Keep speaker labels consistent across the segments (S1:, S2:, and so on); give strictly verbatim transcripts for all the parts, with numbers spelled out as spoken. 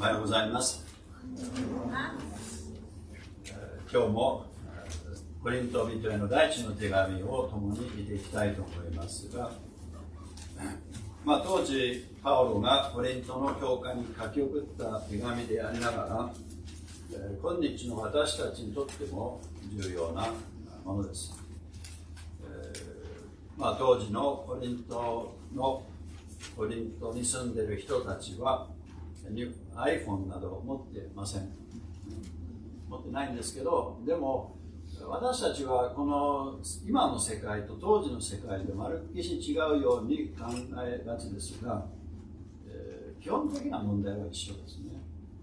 S1: おはようございます。今日もコリント人への第一の手紙を共に見ていきたいと思いますが、まあ、当時パウロがコリントの教会に書き送った手紙でありながら、今日の私たちにとっても重要なものです。まあ、当時のコリントのコリントに住んでいる人たちは iPhone などを持ってません。持ってないんですけど、でも私たちはこの今の世界と当時の世界でまるっきし違うように考えがちですが、えー、基本的な問題は一緒ですね。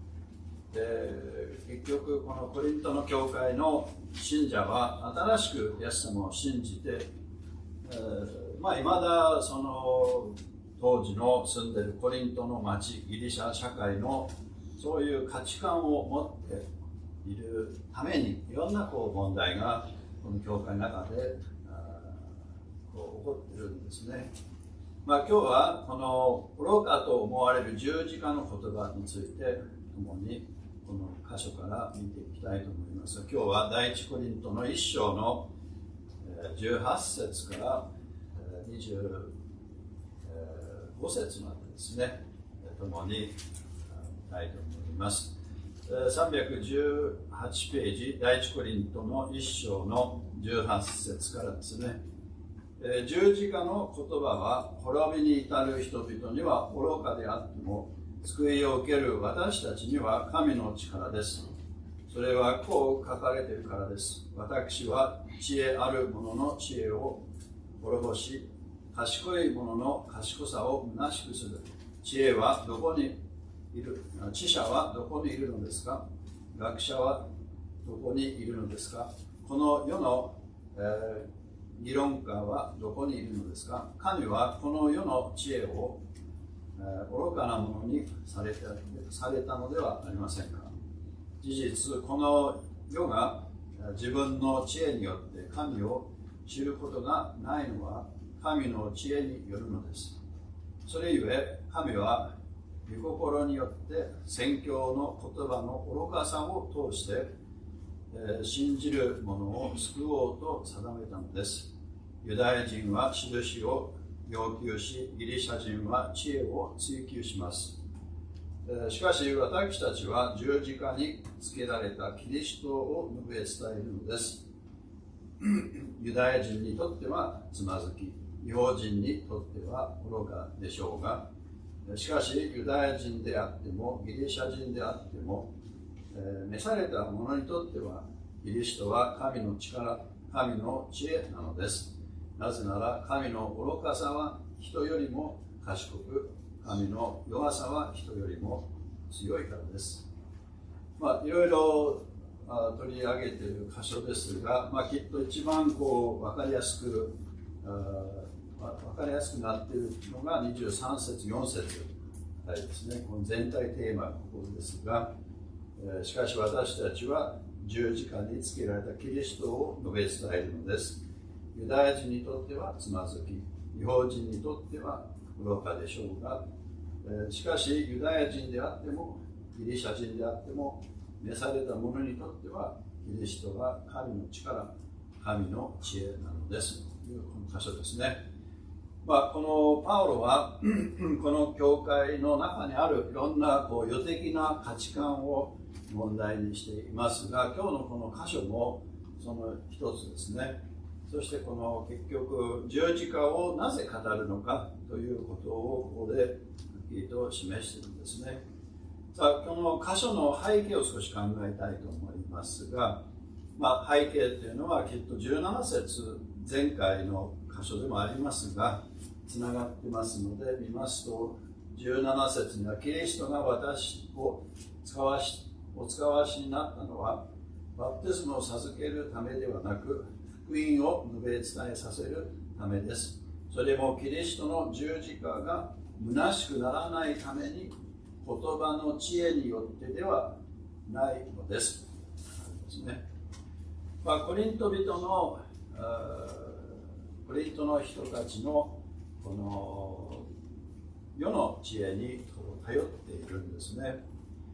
S1: で、結局このコリントの教会の信者は新しくイエス様を信じて、えー、まあ、未だその当時の住んでいるコリントの町、ギリシャ社会のそういう価値観を持っているために、いろんなこう問題がこの教会の中でこう起こっているんですね。まあ、今日はこの愚かと思われる十字架の言葉について共にこの箇所から見ていきたいと思います。今日は第一コリントの一章のじゅうはち節からにじゅうご節までですね、共に見たいと思います。さんびゃくじゅうはちページ、第一コリントの一章のじゅうはち節からですね、十字架の言葉は滅びに至る人々には愚かであっても、救いを受ける私たちには神の力です。それはこう書かれているからです。私は知恵ある者の知恵を滅ぼし、賢い者の賢さを虚しくする。知恵はどこにいる、知者はどこにいるのですか？学者はどこにいるのですか？この世の、えー、議論家はどこにいるのですか？神はこの世の知恵を、えー、愚かなものにされた、されたのではありませんか？事実、この世が自分の知恵によって神を知ることがないのは神の知恵によるのです。それゆえ神は御心によって宣教の言葉の愚かさを通して、えー、信じる者を救おうと定めたのです。ユダヤ人は印を要求し、ギリシャ人は知恵を追求します。えー、しかし私たちは十字架につけられたキリストを述べ伝えるのです。ユダヤ人にとってはつまずき、異邦人にとっては愚かでしょうが、しかしユダヤ人であってもギリシャ人であっても、えー、召された者にとってはキリストは神の力、神の知恵なのです。なぜなら神の愚かさは人よりも賢く、神の弱さは人よりも強いからです。まあ、いろいろ取り上げている箇所ですが、まあ、きっと一番こう分かりやすく分かりやすくなっているのがにじゅうさん節、よん節あたりですね。この全体テーマのここですが、しかし私たちは十字架につけられたキリストを述べ伝えるのです。ユダヤ人にとってはつまずき、異邦人にとっては愚かでしょうが、しかしユダヤ人であってもギリシャ人であっても召された者にとってはキリストは神の力、神の知恵なのですというこの箇所ですね。まあ、このパウロはこの教会の中にあるいろんなこう世的な価値観を問題にしていますが、今日のこの箇所もその一つですね。そしてこの結局十字架をなぜ語るのかということをここではっきりと示しているんですね。さあ、この箇所の背景を少し考えたいと思いますが、まあ、背景というのはきっとじゅうなな節、前回の箇所でもありますがつながってますので見ますと、じゅうなな節にはキリストが私を使わしお使わしになったのはバプテスマを授けるためではなく福音を述べ伝えさせるためです。それもキリストの十字架が虚しくならないために言葉の知恵によってではないのです。ですね。まあ、コリント人のコリントの人たちのこの世の知恵に頼っているんですね。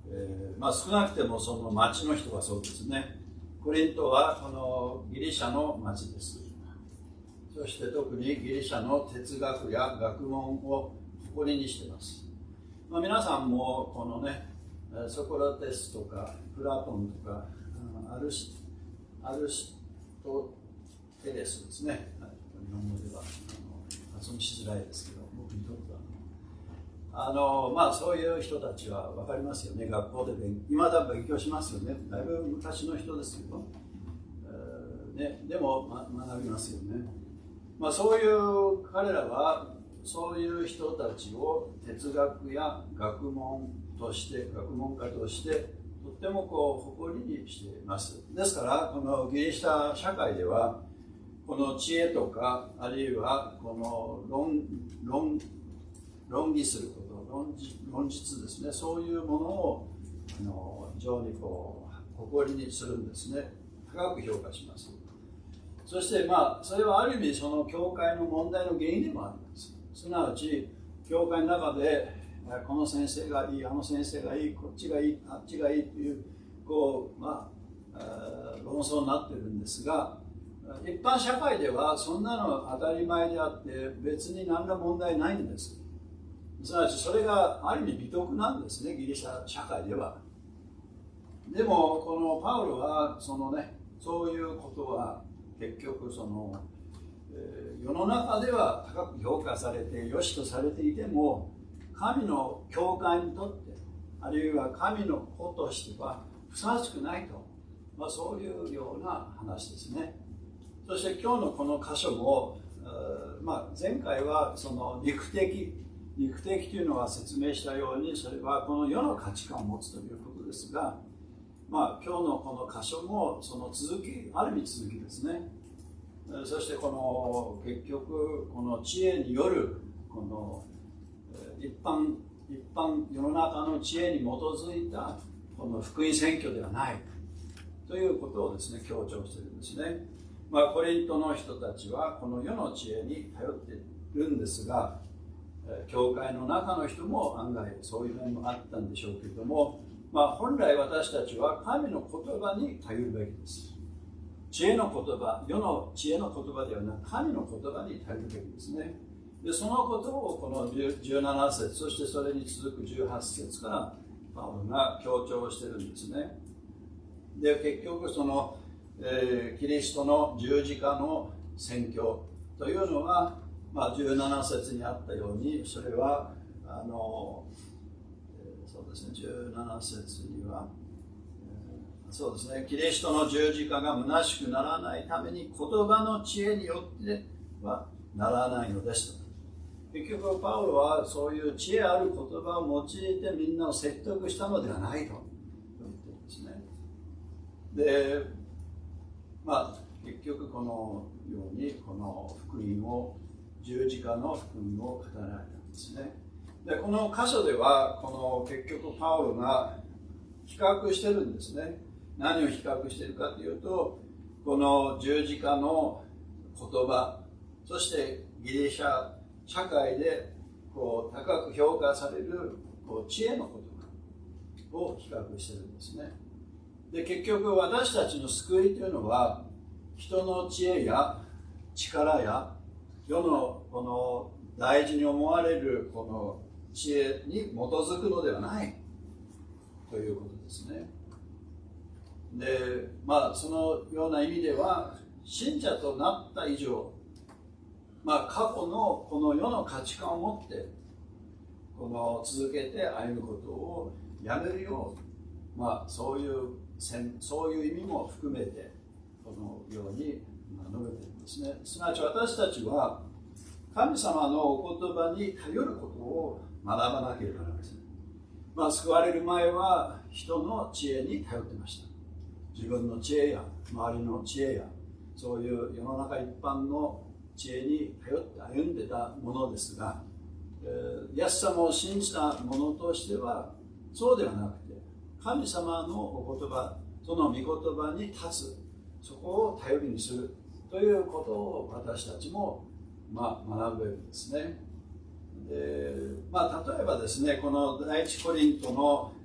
S1: えーまあ、少なくてもその町の人はそうですね。コリントはこのギリシャの町です。そして特にギリシャの哲学や学問を誇りにしています。まあ、皆さんもこのね、ソコラテスとかプラトンとかアルシアルシトテレスですね。日本語ではあの発音しづらいですけど、僕にとってはあの、まあ、そういう人たちは分かりますよね。学校で勉今だ勉強しますよね。だいぶ昔の人ですけど、えーね、でも、ま、学びますよね。まあ、そういう彼らはそういう人たちを哲学や学問として学問家としてとってもこう誇りにしています。ですからこのギリシャ社会ではこの知恵とかあるいはこの論論論議すること論じ論実ですね、そういうものをあの非常にこう誇りにするんですね。高く評価します。そしてまあそれはある意味その教会の問題の原因でもあります。すなわち教会の中でこの先生がいい、あの先生がいい、こっちがいい、あっちがいいというこう、まあ、論争になっているんですが、一般社会ではそんなの当たり前であって別に何ら問題ないんです。すなわちそれがある意味美徳なんですね、ギリシャ社会では。でもこのパウロはそのね、そういうことは結局その、えー、世の中では高く評価されて良しとされていても神の教会にとってあるいは神の子としてはふさわしくないと、まあ、そういうような話ですね。そして今日のこの箇所も、まあ、前回はその肉的肉的というのは説明したようにそれはこの世の価値観を持つということですが、まあ、今日のこの箇所もその続き、ある意味続きですね。そしてこの結局この知恵によるこの一般一般世の中の知恵に基づいたこの福音宣教ではないということをですね強調しているんですね。まあ、コリントの人たちはこの世の知恵に頼っているんですが、教会の中の人も案外そういう面もあったんでしょうけれども、まあ、本来私たちは神の言葉に頼るべきです。知恵の言葉、世の知恵の言葉ではなく神の言葉に頼るべきですね。でそのことをこのじゅうなな節、そしてそれに続くじゅうはち節からパウロが強調しているんですね。で結局その、えー、キリストの十字架の宣教というのは、まあ、じゅうなな節にあったようにそれはあの、えー、そうですね、じゅうなな節には、えー、そうですね、キリストの十字架が虚しくならないために言葉の知恵によってはならないのですと。結局パウロはそういう知恵ある言葉を用いてみんなを説得したのではないと言ってるんですね。で、まあ結局このようにこの福音を十字架の福音を語られたんですね。でこの箇所ではこの結局パウロが比較してるんですね。何を比較しているかというとこの十字架の言葉、そしてギリシャ社会でこう高く評価されるこう知恵の言葉を比較しているんですね。で結局私たちの救いというのは人の知恵や力や世のこの大事に思われるこの知恵に基づくのではないということですね。でまあそのような意味では信者となった以上、まあ、過去のこの世の価値観を持ってこの続けて歩むことをやめるよう、まあ、そういうそういう意味も含めてこのように述べているんですね。すなわち私たちは神様のお言葉に頼ることを学ばなければなりません。まあ、救われる前は人の知恵に頼ってました。自分の知恵や周りの知恵やそういう世の中一般の知恵に頼って歩んでたものですが、えー、イエス様を信じたものとしてはそうではなくて神様のお言葉、その御言葉に立つ、そこを頼りにするということを私たちも、まあ、学ぶべきですね。でまあ、例えばですね、この第一コリントの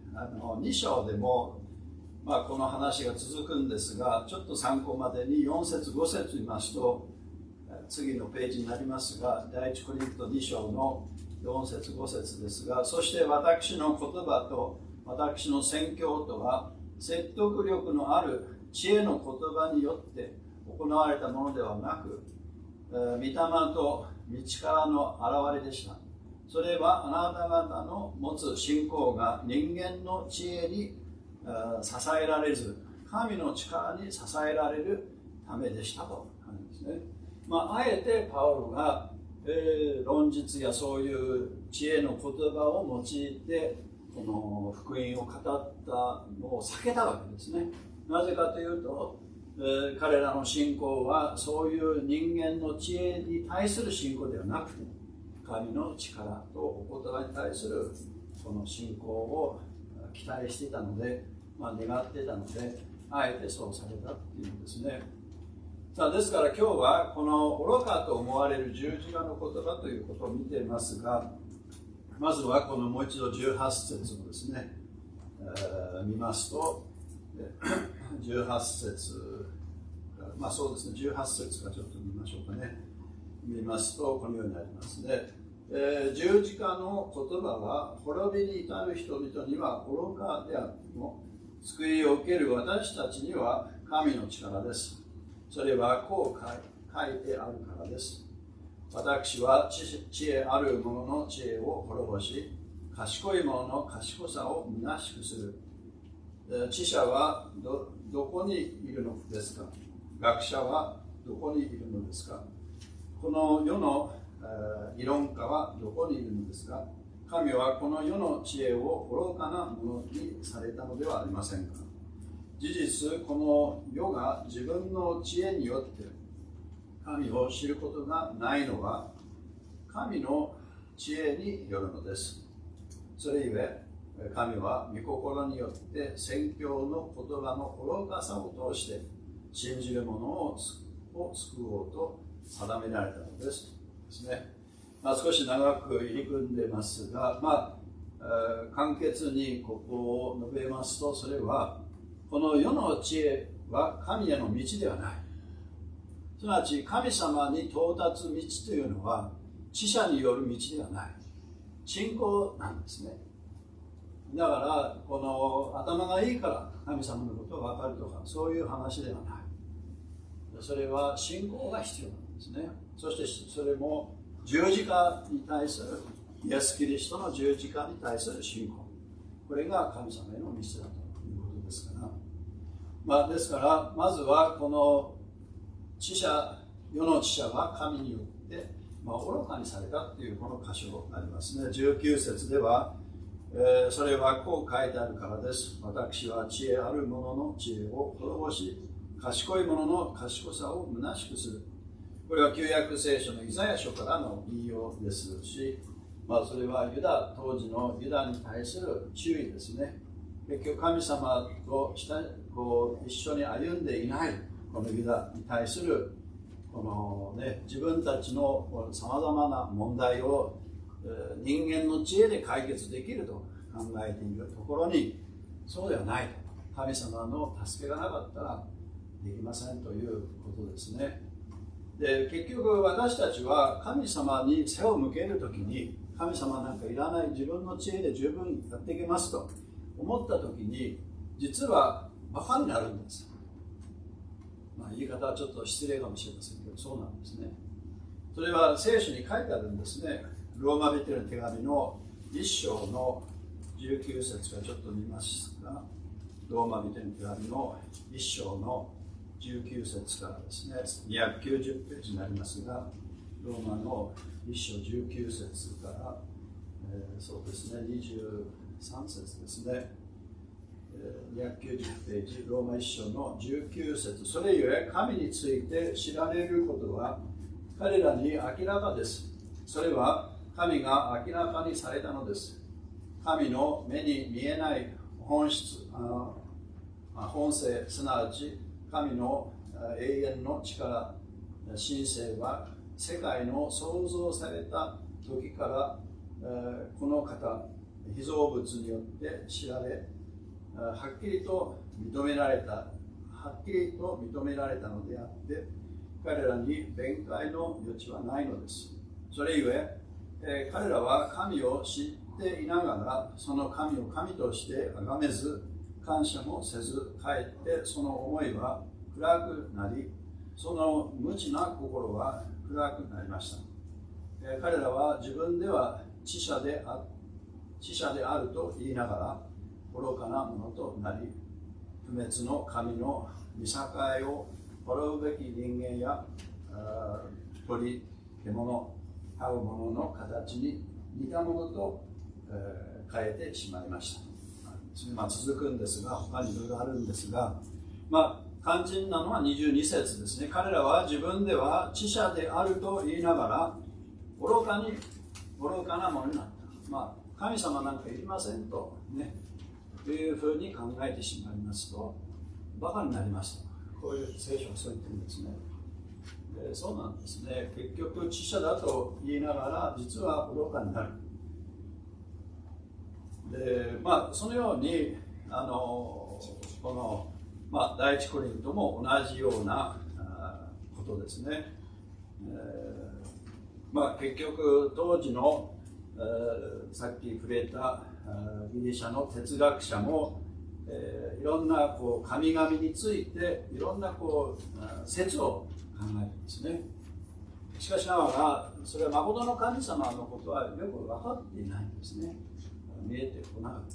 S1: あのに章でも、まあ、この話が続くんですが、ちょっと参考までによん節ご節見ますと、次のページになりますが、第一コリントに章のよん節ご節ですが、そして私の言葉と私の宣教とは説得力のある知恵の言葉によって行われたものではなく、御霊と道からの現れでした。それはあなた方の持つ信仰が人間の知恵に支えられず、神の力に支えられるためでしたとあるんですね。まあ、あえてパウロが、えー、論述やそういう知恵の言葉を用いてこの福音を語ったのを避けたわけですね。なぜかというと、えー、彼らの信仰はそういう人間の知恵に対する信仰ではなくて、神の力とお言葉に対するこの信仰を期待していたので、まあ、願っていたので、あえてそうされたっていうんですね。さあ、ですから今日はこの愚かと思われる十字架の言葉ということを見ていますが、まずはこのもう一度じゅうはち節をですね、えー、見ますと、じゅうはち節、まあそうですね、じゅうはち節からちょっと見ましょうかね。見ますとこのようになりますね。えー、十字架の言葉は滅びに至る人々には愚かであっても、救いを受ける私たちには神の力です。それはこう書いてあるからです。私は 知, 知恵ある者の知恵を滅ぼし、賢い者の賢さを虚しくする。知者は ど, どこにいるのですか？学者はどこにいるのですか？この世の理論家はどこにいるのですか？神はこの世の知恵を愚かなものにされたのではありませんか？事実、この世が自分の知恵によって神を知ることがないのは神の知恵によるのです。それゆえ神は御心によって宣教の言葉の愚かさを通して信じる者を救おうと定められたのですですね。まあ、少し長く入り組んでますが、まあ、簡潔にここを述べますと、それはこの世の知恵は神への道ではない。すなわち神様に到達道というのは知者による道ではない。信仰なんですね。だからこの頭がいいから神様のことが分かるとか、そういう話ではない。それは信仰が必要なんですね。そしてそれも十字架に対する、イエス・キリストの十字架に対する信仰。これが神様への道だということですから。まあ、ですから、まずはこの知者、世の知者は神によって、まあ、愚かにされたというこの箇所がありますね。じゅうきゅう節では、えー、それはこう書いてあるからです。私は知恵ある者の知恵を滅ぼし、賢い者の賢さを虚しくする。これは旧約聖書のイザヤ書からの引用ですし、まあ、それはユダ、当時のユダに対する注意ですね。結局神様とこう一緒に歩んでいないこのユダに対するこの、ね、自分たちのさまざまな問題を人間の知恵で解決できると考えているところに、そうではない。神様の助けがなかったらできませんということですね。で、結局私たちは神様に背を向けるときに、神様なんかいらない、自分の知恵で十分やっていけますと思ったときに、実はバカになるんです。まあ、言い方はちょっと失礼かもしれませんけど、そうなんですね。それは聖書に書いてあるんですね。ローマ人への手紙のいっ章のじゅうきゅう節からちょっと見ますが、ローマ人への手紙のいっ章のじゅうきゅう節からですね、にひゃくきゅうじゅうページになりますが、ローマのいっ章じゅうきゅう節から、えー、そうですね、にじゅうさん節ですね、えー、にひゃくきゅうじゅうページ、ローマいっ章のじゅうきゅう節、それゆえ神について知られることは彼らに明らかです。それは神が明らかにされたのです。神の目に見えない本質、あ本性、すなわち神の永遠の力、神性は世界の創造された時から、この方、 被造物によって知られ、はっきりと認められた、はっきりと認められたのであって、彼らに弁解の余地はないのです。それゆえ、えー、彼らは神を知っていながら、その神を神として崇めず、感謝もせず、かえってその思いは暗くなり、その無知な心は暗くなりました。えー、彼らは自分では知者であ、知者であると言いながら、愚かなものとなり、不滅の神の見境を滅ぶべき人間や鳥、獣、這うものの形に似たものと、えー、変えてしまいました。まあ、続くんですが、他にいろいろあるんですが、まあ、肝心なのはにじゅうに節ですね。彼らは自分では知者であると言いながら、愚かに、愚かなものになった。まあ、神様なんかいりませんと、ね、というふうに考えてしまいますと、バカになりますと。こういう聖書はそう言ってるんですね。で、そうなんですね。結局、知者だと言いながら、実は愚かになる。で、まあ、そのように、あの、この、まあ、第一コリントも同じようなことですね。えー、まあ、結局、当時の、えー、さっき触れたギリシャの哲学者も、えー、いろんなこう神々についていろんなこう説を考えるんですね。しかしながらそれは誠の神様のことはよく分かっていないんですね。見えてこなかったんです。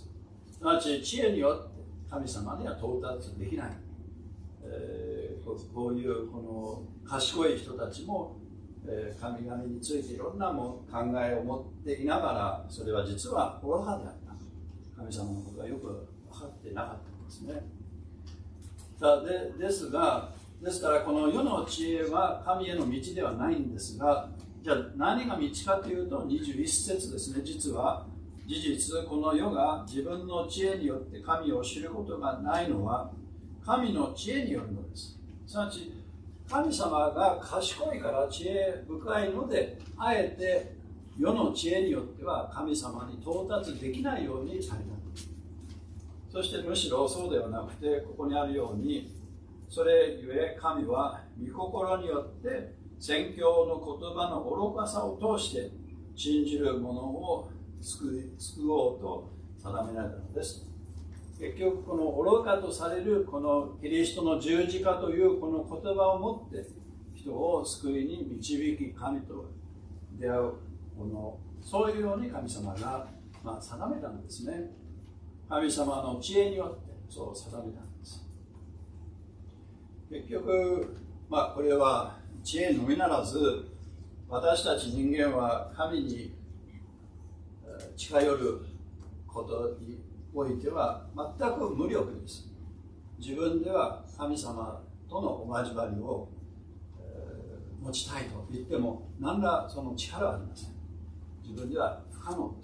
S1: すなわち知恵によって神様には到達できない、えー、こう、こういうこの賢い人たちも神々についていろんなも考えを持っていながら、それは実は愚かであった。神様のことはよく分かってなかったんですね。さあ、で、ですが、ですからこの世の知恵は神への道ではないんですが、じゃあ何が道かというとにじゅういち節ですね。実は事実この世が自分の知恵によって神を知ることがないのは神の知恵によるのです。すなわち神様が賢いから知恵深いので、あえて世の知恵によっては神様に到達できないようにされた。そしてむしろそうではなくて、ここにあるように、それゆえ神は御心によって宣教の言葉の愚かさを通して信じる者を救い、救おうと定められたのです。結局この愚かとされるこのキリストの十字架というこの言葉をもって人を救いに導き神と出会うこのそういうように神様が、まあ、定めたんですね。神様の知恵によってそう定めたんです。結局、まあ、これは知恵のみならず私たち人間は神に近寄ることにおいては全く無力です。自分では神様とのお交わりを、えー、持ちたいと言っても何らその力はありません。自分では不可能です。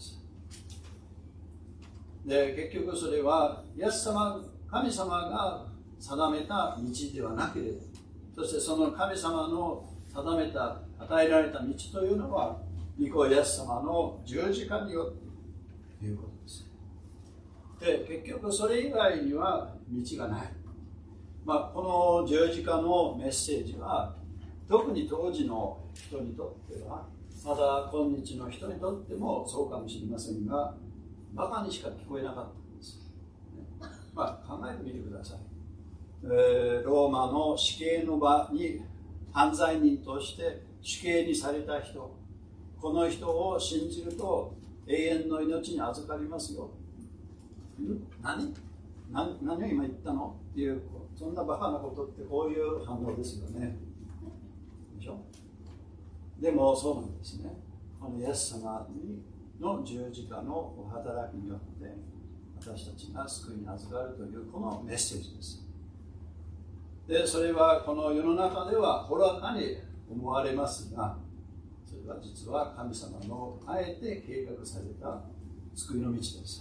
S1: で、結局それはイエス様、神様が定めた道ではなければ、そしてその神様の定めた与えられた道というのは御子イエス様の十字架によってということです。で、結局それ以外には道がない。まあ、この十字架のメッセージは特に当時の人にとっては、また今日の人にとってもそうかもしれませんが、バカにしか聞こえなかったんです。まあ、考えてみてください。えー、ローマの死刑の場に犯罪人として死刑にされた人、この人を信じると永遠の命に預かりますよ。何? 何, 何を今言ったのっていう、そんなバカなことってこういう反応ですよね。でしょ？でもそうなんですね。このイエス様の十字架のお働きによって私たちが救いに預かるというこのメッセージです。で、それはこの世の中では愚かに思われますが、それは実は神様のあえて計画された救いの道です。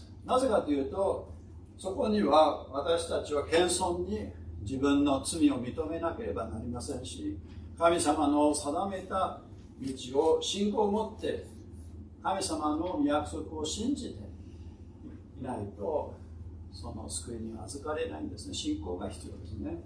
S1: なぜかというと、そこには私たちは謙遜に自分の罪を認めなければなりませんし、神様の定めた道を信仰を持って神様の約束を信じていないと、その救いに預かれないんですね。信仰が必要ですね。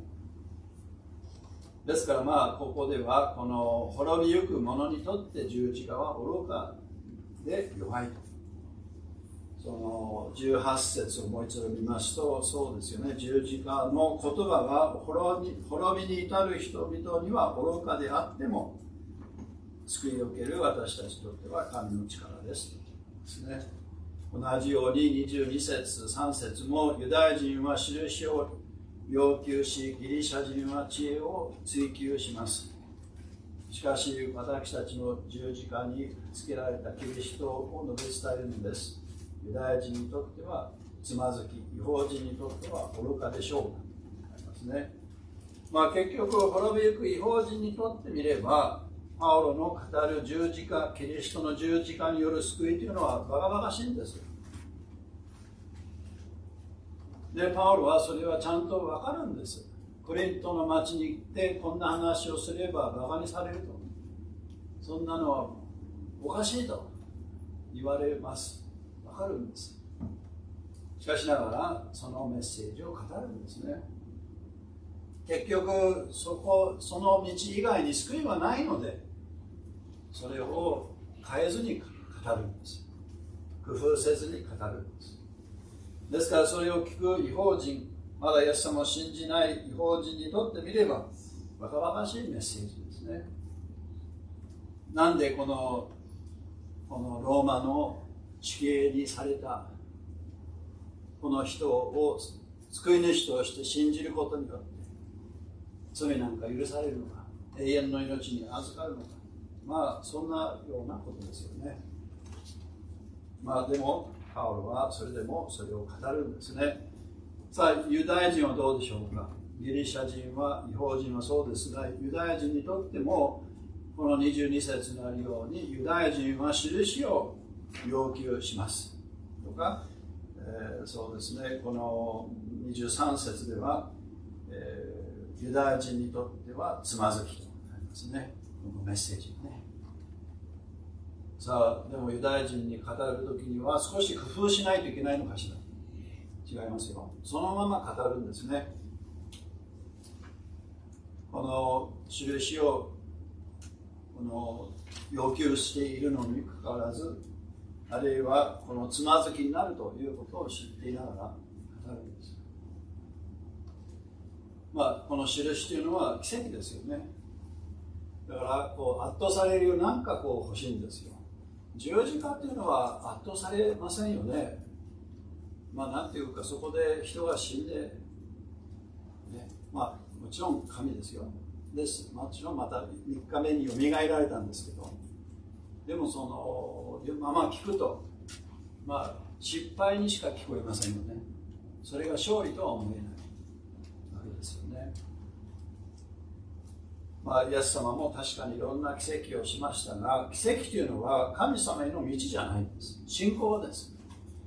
S1: ですからまあここではこの滅びゆく者にとって十字架は愚かで弱いと。そのじゅうはち節をもう一度見ますとそうですよね。十字架の言葉は滅び、滅びに至る人々には愚かであっても救いを受ける私たちにとっては神の力ですですね。同じようににじゅうに節さん節もユダヤ人は印を要求しギリシャ人は知恵を追求します。しかし私たちの十字架につけられたキリストを述べ伝えるのです。ユダヤ人にとってはつまずき、異邦人にとっては愚かでしょうとありますね。まあ結局滅びゆく異邦人にとってみればパウロの語る十字架、キリストの十字架による救いというのはバカバカしいんですよ。で、パウロはそれはちゃんと分かるんです。コリントの町に行ってこんな話をすればバカにされると。そんなのはおかしいと言われます。分かるんです。しかしながらそのメッセージを語るんですね。結局そこ、その道以外に救いはないので、それを変えずに語るんです。工夫せずに語るんです。ですからそれを聞く異邦人、まだイエス様を信じない異邦人にとってみればバカバカしいメッセージですね。なんでこのこのローマの死刑にされたこの人を救い主として信じることによって罪なんか許されるのか、永遠の命に預かるのか、まあそんなようなことですよね。まあでもパウロはそれでもそれを語るんですね。さあユダヤ人はどうでしょうか。ギリシャ人は異邦人はそうですが、ユダヤ人にとってもこのにじゅうに節にあるようにユダヤ人は印を要求しますとか、えー、そうですね、このにじゅうさん節では、えー、ユダヤ人にとってはつまずきとなりますね、このメッセージがね。さあでもユダヤ人に語るときには少し工夫しないといけないのかしら。違いますよ。そのまま語るんですね。この印をこの要求しているのにかかわらず、あるいはこのつまずきになるということを知っていながら語るんです。まあこの印というのは奇跡ですよね。だからこう圧倒されるようなんかこう欲しいんですよ。十字架というのは圧倒されませんよね。まあなんていうか、そこで人が死んで、ね、まあもちろん神ですよ。です。もちろんまたみっかめによみがえられたんですけど、でもそのまま聞くと、まあ失敗にしか聞こえませんよね。それが勝利とは思えないわけですよね。まあ、イエス様も確かにいろんな奇跡をしましたが、奇跡というのは神様への道じゃないんです。信仰です。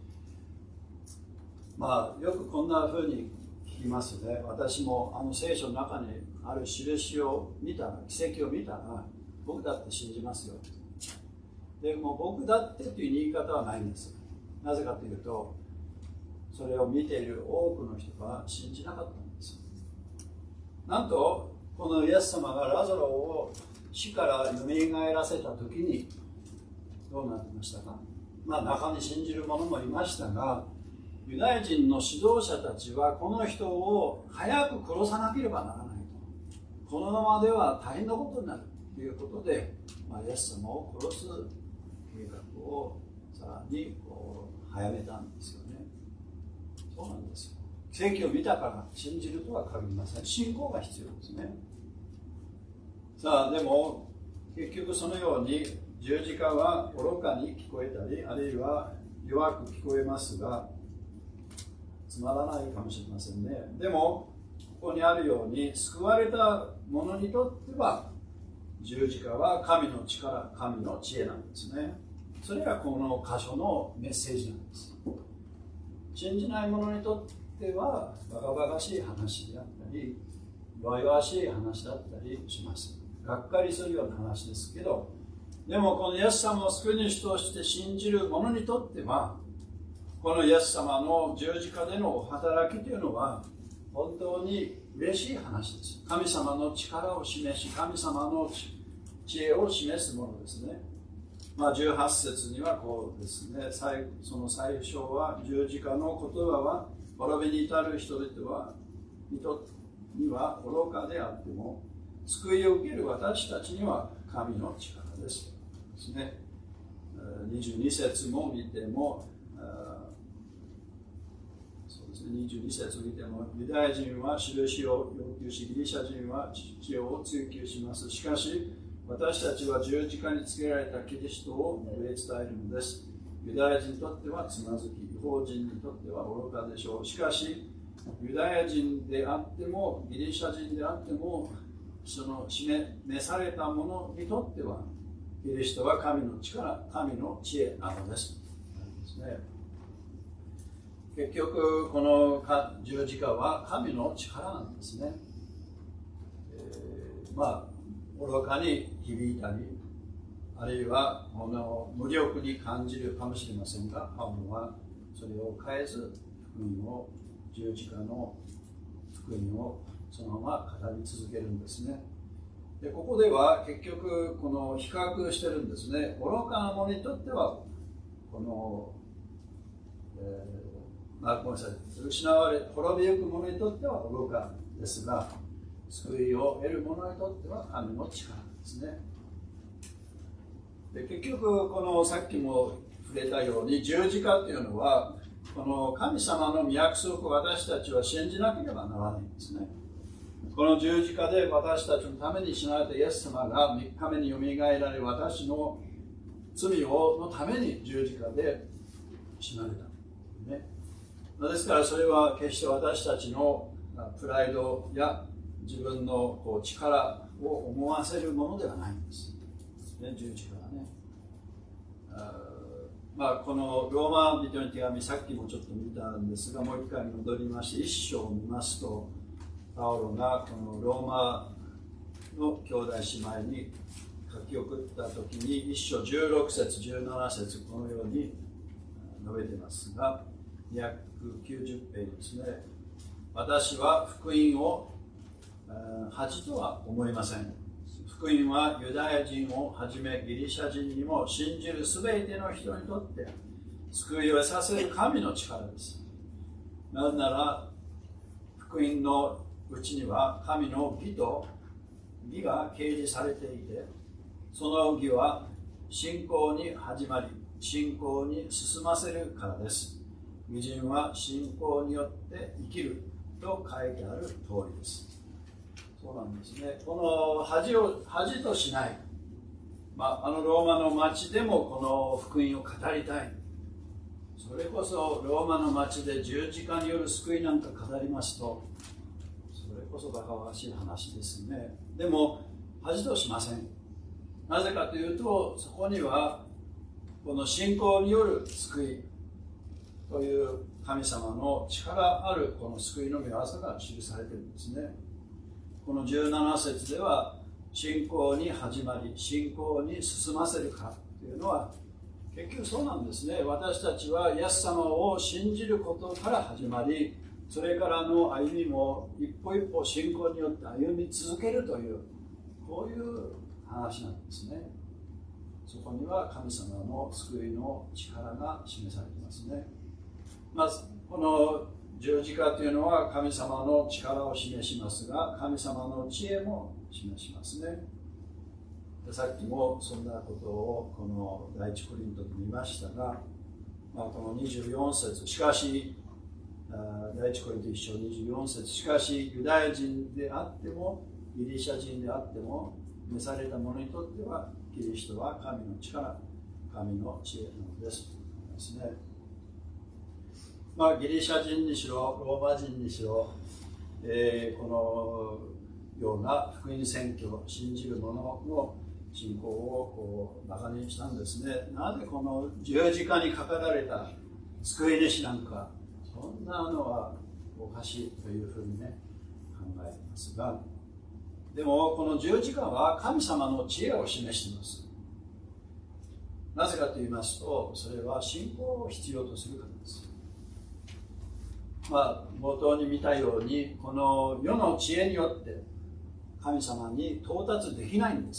S1: まあよくこんな風に聞きますね。私もあの聖書の中にある印を見たら、奇跡を見たら僕だって信じますよ。でも僕だってという言い方はないんです。なぜかというと、それを見ている多くの人が信じなかったんです。なんとこのイエス様がラザロを死からよみがえらせた時にどうなってましたか。まあ中に信じる者もいましたが、ユダヤ人の指導者たちはこの人を早く殺さなければならないと。このままでは大変なことになるということで、まあ、イエス様を殺す計画をさらにこう早めたんですよね。そうなんですよ。奇跡を見たから信じるとは限りません。信仰が必要ですね。さあでも結局そのように十字架は愚かに聞こえたり、あるいは弱く聞こえますが、つまらないかもしれませんね。でもここにあるように救われた者にとっては十字架は神の力、神の知恵なんですね。それがこの箇所のメッセージなんです。信じない者にとってはバカバカしい話であったり、弱々しい話だったりします。がっかりするような話ですけど、 でもこのイエス様を救い主として信じる者にとっては、このイエス様の十字架での働きというのは本当に嬉しい話です。神様の力を示し、神様の知恵を示すものですね。まあ、じゅうはち節にはこうですね、その最初は十字架の言葉は滅びに至る人々はにとには愚かであっても、救いを受ける私たちには神の力ですですね。にじゅうに節も見ても、そうですね、にじゅうに節を見ても、ユダヤ人は印を要求し、ギリシャ人は知恵を追求します。しかし、私たちは十字架につけられたキリストを述べ伝えるのです。ユダヤ人にとってはつまずき、違法人にとっては愚かでしょう。しかし、ユダヤ人であっても、ギリシャ人であっても、その示された者にとっては、キリストは神の力、神の知恵なのです。ですね、結局、この十字架は神の力なんですね。えー、まあ、愚かに響いたり、あるいはこの無力に感じるかもしれませんが、パウロはそれを変えず、福音を、十字架の福音をそのまま語り続けるんですね。でここでは結局この比較してるんですね。愚かな者にとってはこの、えーまあ、ごめんなさい、失われ滅びゆく者にとっては愚かですが、救いを得る者にとっては神の力ですね。で結局このさっきも触れたように、十字架っていうのはこの神様の約束を私たちは信じなければならないんですね。この十字架で私たちのために死なれたイエス様がみっかめによみがえられ、私の罪をのために十字架で死なれた、ね、ですからそれは決して私たちのプライドや自分のこう力を思わせるものではないんです、ね、十字架はね。あ、まあ、このローマ人の手紙、さっきもちょっと見たんですが、もう一回戻りまして一章を見ますと、パウロがこのローマの兄弟姉妹に書き送った時に、一章じゅうろく節じゅうなな節、このように述べていますが、にひゃくきゅうじゅうページですね。私は福音を恥とは思いません。福音はユダヤ人をはじめギリシャ人にも信じるすべての人にとって救いを得させる神の力です。なぜなら福音のうちには神の義と義が掲示されていて、その義は信仰に始まり信仰に進ませるからです。義人は信仰によって生きると書いてある通りです。そうなんですね。この恥を恥としない、まあ、あのローマの町でもこの福音を語りたい。それこそローマの町で十字架による救いなんか語りますと、それこそバカバカしい話ですね。でも恥としません。なぜかというと、そこにはこの信仰による救いという神様の力あるこの救いの御業が記されているんですね。このじゅうなな節では、信仰に始まり信仰に進ませるかというのは結局そうなんですね。私たちはイエス様を信じることから始まり、それからの歩みも一歩一歩信仰によって歩み続けるという、こういう話なんですね。そこには神様の救いの力が示されていますね。まずこの十字架というのは神様の力を示しますが、神様の知恵も示しますね。でさっきもそんなことをこの第一コリントで見ましたが、まあ、このにじゅうよん節、しかし第一コリントいっ章にじゅうよん節、しかしユダヤ人であってもギリシャ人であっても召された者にとってはキリストは神の力、神の知恵なのですですね。まあ、ギリシャ人にしろローマ人にしろ、えー、このような福音宣教を信じる者の信仰をこうバカにしたんですね。なぜこの十字架にかかられた救い主なんか、そんなのはおかしいというふうにね考えていますが、でもこの十字架は神様の知恵を示しています。 なぜかと言いますと、それは信仰を必要とするからです。まあ、冒頭に見たように、この世の知恵によって神様に到達できないんです。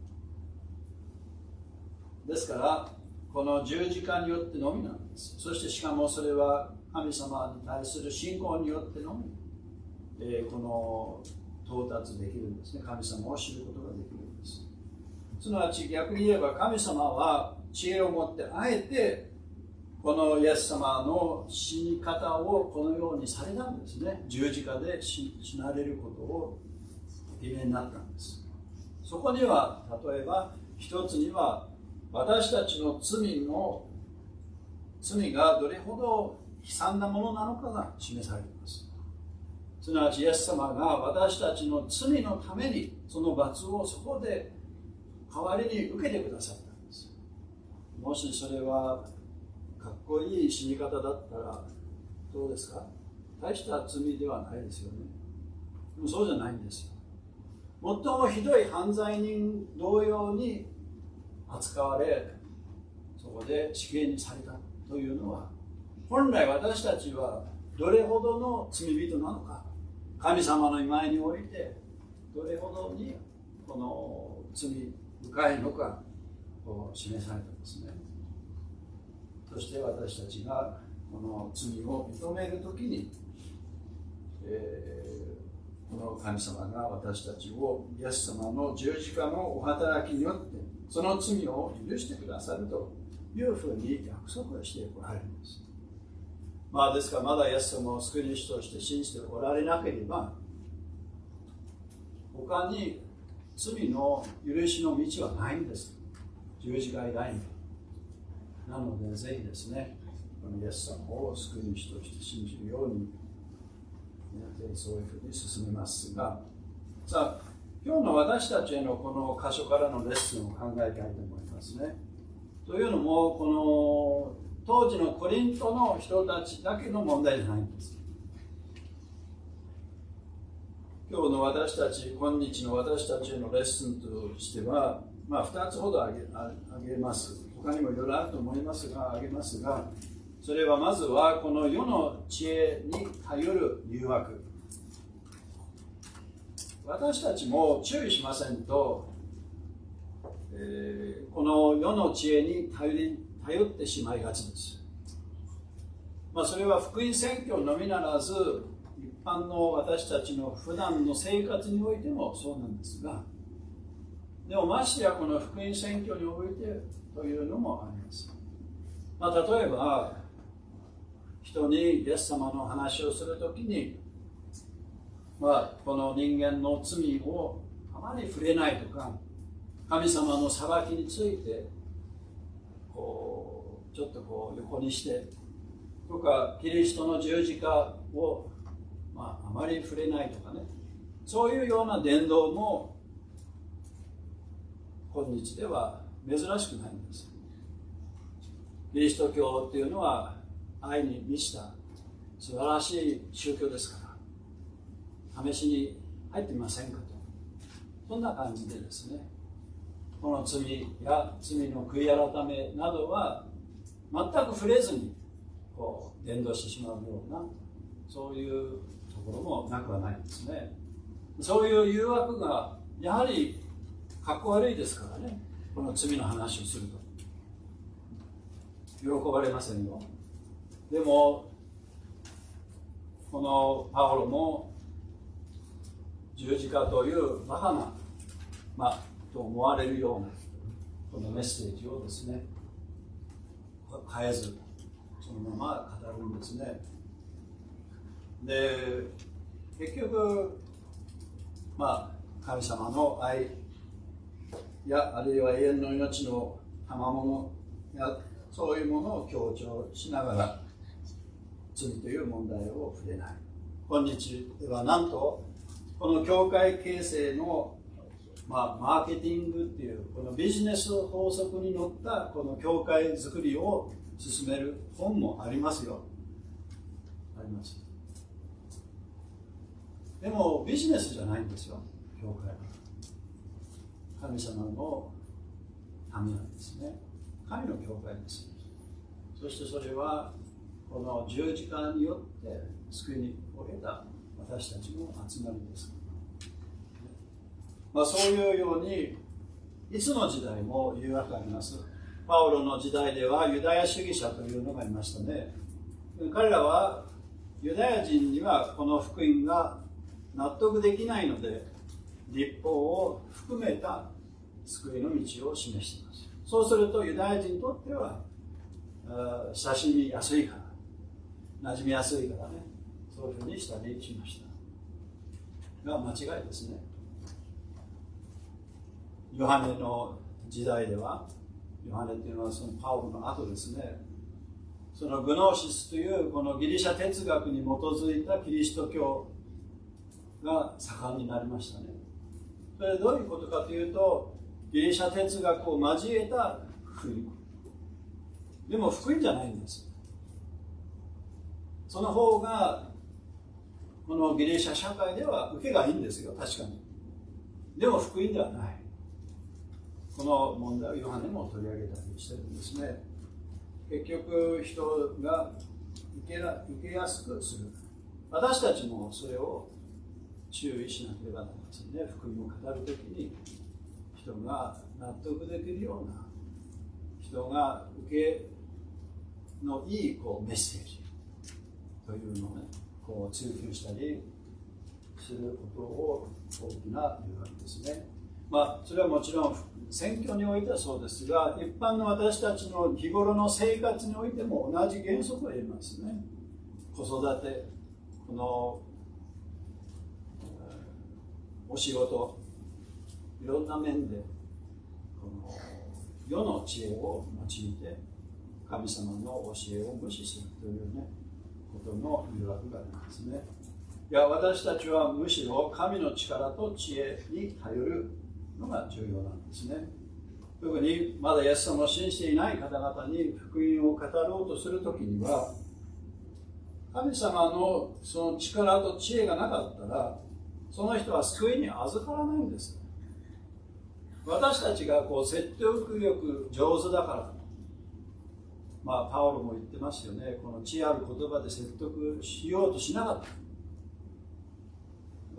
S1: ですから、この十字架によってのみなんです。そしてしかもそれは神様に対する信仰によってのみ、えー、この到達できるんですね。神様を知ることができるんです。すなわち逆に言えば、神様は知恵を持ってあえてこのイエス様の死に方をこのようにされたんですね。十字架で死なれることをお決めになったんです。そこには例えば一つには、私たちの罪の罪がどれほど悲惨なものなのかが示されています。すなわちイエス様が私たちの罪のためにその罰をそこで代わりに受けてくださったんです。もしそれはかっこいい死に方だったらどうですか？大した罪ではないですよね。でもそうじゃないんですよ。最もひどい犯罪人同様に扱われ、そこで死刑にされたというのは、本来私たちはどれほどの罪人なのか、神様の前においてどれほどにこの罪深いのかを示されたんですね。そして私たちがこの罪を認めるときに、えー、この神様が私たちをイエス様の十字架のお働きによってその罪を許してくださるというふうに約束をしておられるんです。まあ、ですからまだイエス様を救い主として信じておられなければ、他に罪の許しの道はないんです。十字架以外に。なのでぜひですね、このイエス様を救い主として信じるように、ぜひそういうふうに進めますが、さあ、今日の私たちへのこの箇所からのレッスンを考えたいと思いますね。というのも、この当時のコリントの人たちだけの問題じゃないんです。今日の私たち、今日の私たちへのレッスンとしては、まあ、ふたつほど挙げ、挙げます。他にもいろいろあると思いますが、挙げますが、それはまずはこの世の知恵に頼る誘惑。私たちも注意しませんと、えー、この世の知恵に頼り頼ってしまいがちです。まあ、それは福音宣教のみならず、一般の私たちの普段の生活においてもそうなんですが、でもましてやこの福音宣教においてというのもあります。まあ、例えば、人にイエス様の話をするときに、まあ、この人間の罪をあまり触れないとか、神様の裁きについてこうちょっとこう横にしてとか、キリストの十字架を、まあ、あまり触れないとかね、そういうような伝道も今日では珍しくないんです。キリスト教っていうのは愛に満ちた素晴らしい宗教ですから、試しに入ってみませんかと、そんな感じでですね、この罪や罪の悔い改めなどは全く触れずにこう伝道してしまうような、そういうところもなくはないんですね。そういう誘惑がやはりかっこ悪いですからね、この罪の話をすると喜ばれませんよ。でもこのパウロも十字架というバカな、まあ、と思われるようなこのメッセージをですね、変えずそのまま語るんですね。で、結局、まあ、神様の愛やあるいは永遠の命の賜物やそういうものを強調しながら罪という問題を触れない。今日ではなんとこの教会形成の、まあ、マーケティングっていうこのビジネス法則にのったこの教会づくりを進める本もありますよ。あります。でもビジネスじゃないんですよ、教会は。神様のためなんですね。 神の教会です。そしてそれはこの十字架によって救いに来れた私たちの集まりです。まあ、そういうようにいつの時代も誘惑があります。パウロの時代ではユダヤ主義者というのがいましたね。彼らはユダヤ人にはこの福音が納得できないので、律法を含めた救いの道を示しています。そうするとユダヤ人にとっては親しみやすいから、馴染みやすいからね、そういうふうにしたりしましたが、間違いですね。ヨハネの時代では、ヨハネというのはそのパウロの後ですね、そのグノーシスというこのギリシャ哲学に基づいたキリスト教が盛んになりましたね。それはどういうことかというと、ギリシャ哲学を交えた福音。でも福音じゃないんです。その方がこのギリシャ社会では受けがいいんですよ、確かに。でも福音ではない。この問題をヨハネも取り上げたりしてるんですね。結局人が受けら、受けやすくする。私たちもそれを注意しなければなりませんね。福音を語るときに人が納得できるような、人が受けのいいこうメッセージというのをね、こう追求したりすることを大きな誘惑ですね。まあそれはもちろん選挙においてはそうですが、一般の私たちの日頃の生活においても同じ原則を言えますね。子育て、このお仕事、いろんな面でこの世の知恵を用いて神様の教えを無視するというね、ことの誘惑がありますね。いや、私たちはむしろ神の力と知恵に頼るのが重要なんですね。特にまだイエス様を信じていない方々に福音を語ろうとするときには、神様のその力と知恵がなかったら、その人は救いに預からないんです。私たちがこう説得力上手だから、まあパウロも言ってますよね。この知恵ある言葉で説得しようとしなかった。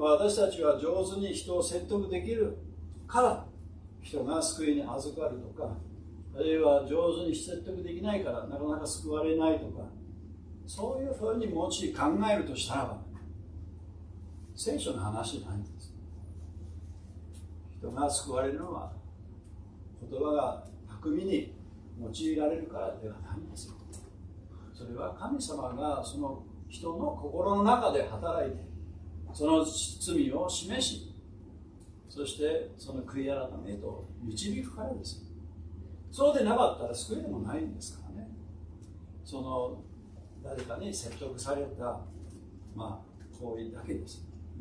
S1: 私たちは上手に人を説得できるから人が救いに預かるとか、あるいは上手に説得できないからなかなか救われないとか、そういうふうにもし考えるとしたらば、聖書の話じゃないんです。人が救われるのは言葉が巧みに用いられるからではないんですよ。それは神様がその人の心の中で働いて、その罪を示し、そしてその悔い改めへと導くからです。そうでなかったら救いでもないんですからね。その誰かに説得された、まあ、行為だけです。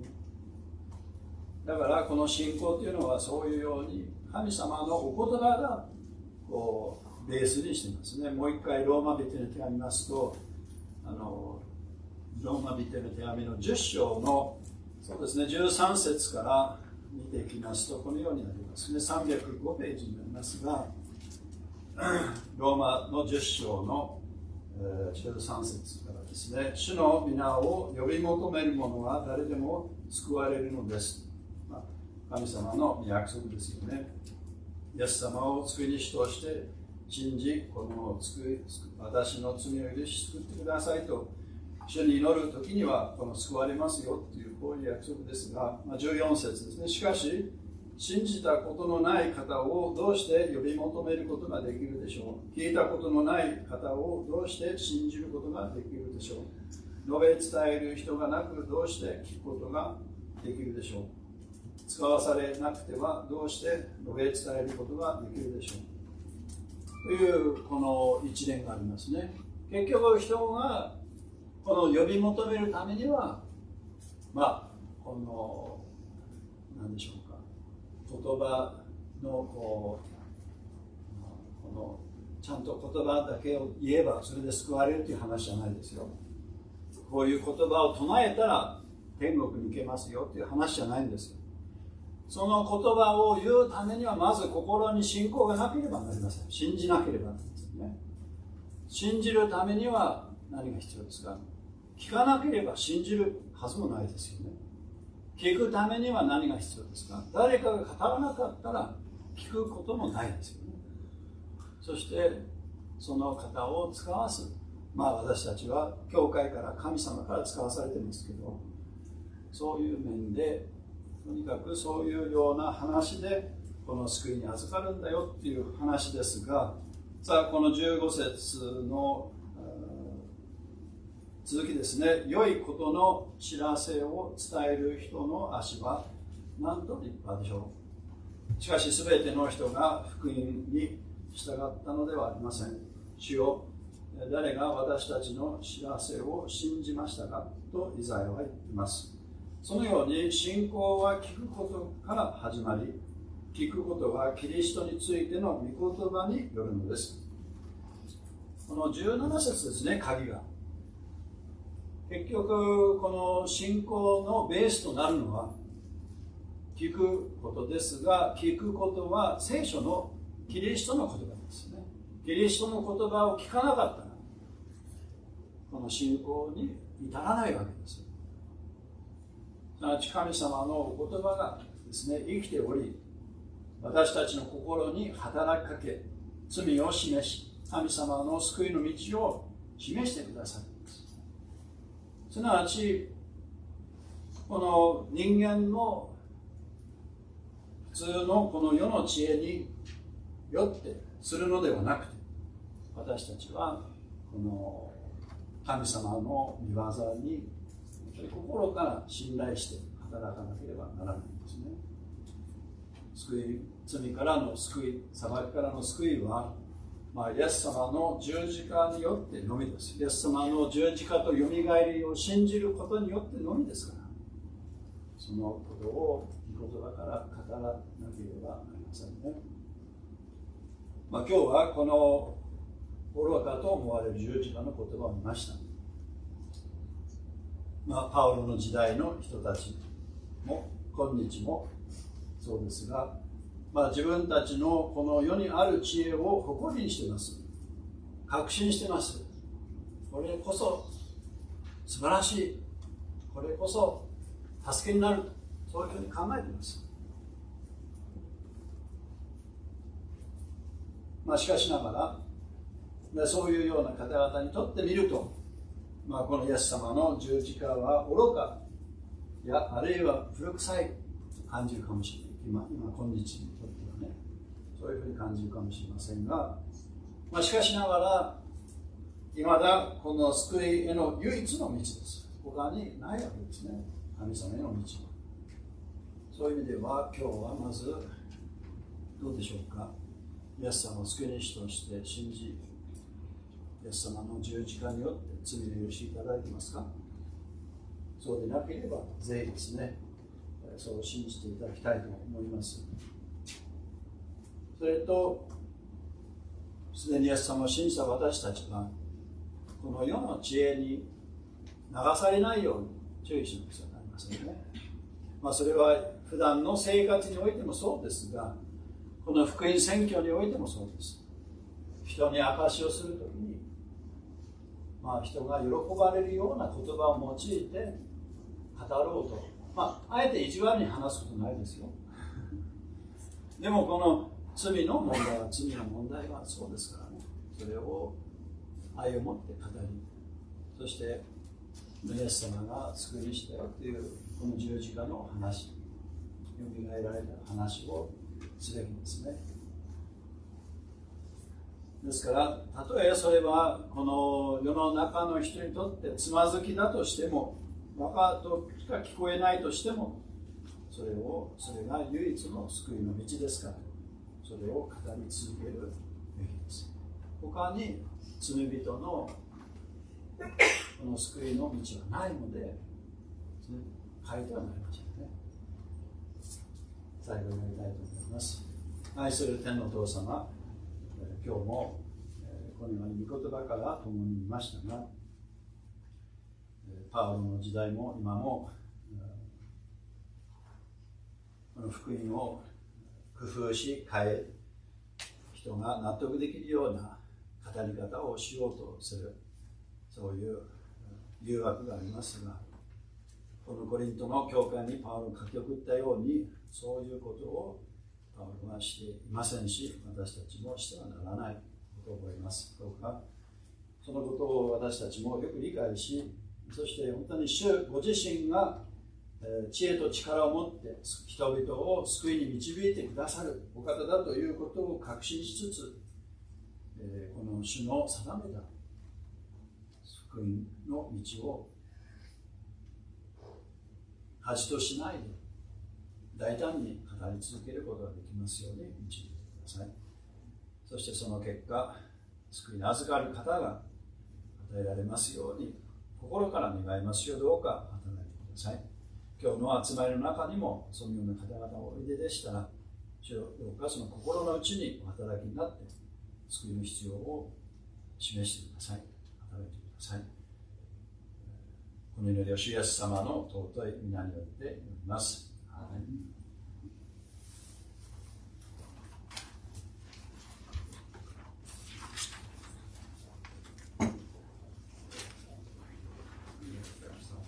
S1: だからこの信仰というのはそういうように神様のお言葉がこうベースにしていますね。もう一回ローマ人の手紙見ますと、あのローマ人の手紙のじゅっ章のそうですねじゅうさん節から見ていきますとこのようになりますね。さんびゃくごページになりますが、ローマのじゅっ章のじゅうさん節からですね、主の皆を呼び求める者は誰でも救われるのです。まあ、神様の約束ですよね。イエス様を救い主として信じ、この救い私の罪を許し救ってくださいと主に祈るときにはこの救われますよというこういう約束ですが、まあ、じゅうよん節ですね。しかし信じたことのない方をどうして呼び求めることができるでしょう。聞いたことのない方をどうして信じることができるでしょう。述べ伝える人がなくどうして聞くことができるでしょう。使わされなくてはどうして述べ伝えることができるでしょう。というこの一連がありますね。結局人がこの呼び求めるためには、まあこの何でしょうか、言葉のこうこのちゃんと言葉だけを言えばそれで救われるという話じゃないですよ。こういう言葉を唱えたら天国に行けますよという話じゃないんですよ。 その言葉を言うためにはまず心に信仰がなければなりません。信じなければなりませんね。信じるためには何が必要ですか？聞かなければ信じるはずもないですよね。聞くためには何が必要ですか？誰かが語らなかったら聞くこともないですよね。そしてその方を使わす、まあ私たちは教会から神様から使わされてますけど、そういう面でとにかくそういうような話でこの救いに預かるんだよっていう話ですが、さあこのじゅうご節の続きですね。良いことの知らせを伝える人の足はなんと立派でしょう。しかし全ての人が福音に従ったのではありません。主よ、誰が私たちの知らせを信じましたかとイザヤは言っています。そのように信仰は聞くことから始まり、聞くことはキリストについての御言葉によるのです。このじゅうなな節ですね、鍵が。結局この信仰のベースとなるのは聞くことですが、聞くことは聖書のキリストの言葉ですね。キリストの言葉を聞かなかったらこの信仰に至らないわけです。すなわち神様の言葉がですね、生きており、私たちの心に働きかけ、罪を示し、神様の救いの道を示してくださるんです。すなわちこの人間の普通のこの世の知恵によってするのではなくて、私たちはこの神様の御業に心から信頼して働かなければならないんですね。救い、罪からの救い、裁きからの救いは、まあ、イエス様の十字架によってのみです。イエス様の十字架とよみがえりを信じることによってのみですから、そのことを御言葉から語らなければなりませんね。まあ、今日はこの愚かと思われる十字架の言葉を見ました。まあ、パウロの時代の人たちも今日もそうですが、まあ、自分たちのこの世にある知恵を誇りにしています。確信しています。これこそ素晴らしい、これこそ助けになる、そういうふうに考えています。まあ、しかしながらそういうような方々にとってみると、まあ、このイエス様の十字架は愚か、いやあるいは古臭いと感じるかもしれない。今、今今日にとってはね、そういうふうに感じるかもしれませんが、まあ、しかしながらいまだこの救いへの唯一の道です。他にないわけですね、神様への道は。そういう意味では今日はまずどうでしょうか。イエス様を救い主として信じ、イエス様の十字架によって罪を許しいただいていますか？そうでなければぜひですね、そう信じていただきたいと思います。それと、すでにイエス様を信じた私たちはこの世の知恵に流されないように注意しなくちゃなりませんね。まあ、それは普段の生活においてもそうですが、この福音宣教においてもそうです。人に証しをするときに、まあ、人が喜ばれるような言葉を用いて語ろうと、まあ、あえて意地悪に話すことないですよ。でもこの罪の問題は罪の問題はそうですからね、それを愛を持って語り、そしてイエス様が救い主だよというこの十字架の話、よみがえられた話をすべきですね。ですからたとえそれはこの世の中の人にとってつまずきだとしても、バカとしか聞こえないとしても、それをそれが唯一の救いの道ですから、それを語り続けるべきです。他に罪人のこの救いの道はないので、ね、変えてはなりませんね。最後になりたいと思います。愛する天のお父様、今日もこのように御言葉から共に見ましたが、パウロの時代も今もこの福音を工夫し変え、人が納得できるような語り方をしようとする、そういう誘惑がありますが、このコリントの教会にパウロが書き送ったように、そういうことをパウロはしていませんし、私たちもしてはならないことを覚えます。どうかそのことを私たちもよく理解し、そして本当に主ご自身が知恵と力を持って人々を救いに導いてくださるお方だということを確信しつつ、この主の定めた福音の道を恥としないで大胆に語り続けることができますように導いてください。そしてその結果、救いに預かる方が与えられますように心から願いますよ。どうか働いてください。今日の集まりの中にもそのような方々がおいででしたら、主よどうかその心の内にお働きになって救いの必要を示してください。働いてください。この祈りを主イエス様の尊い皆によって祈ります。アーメン。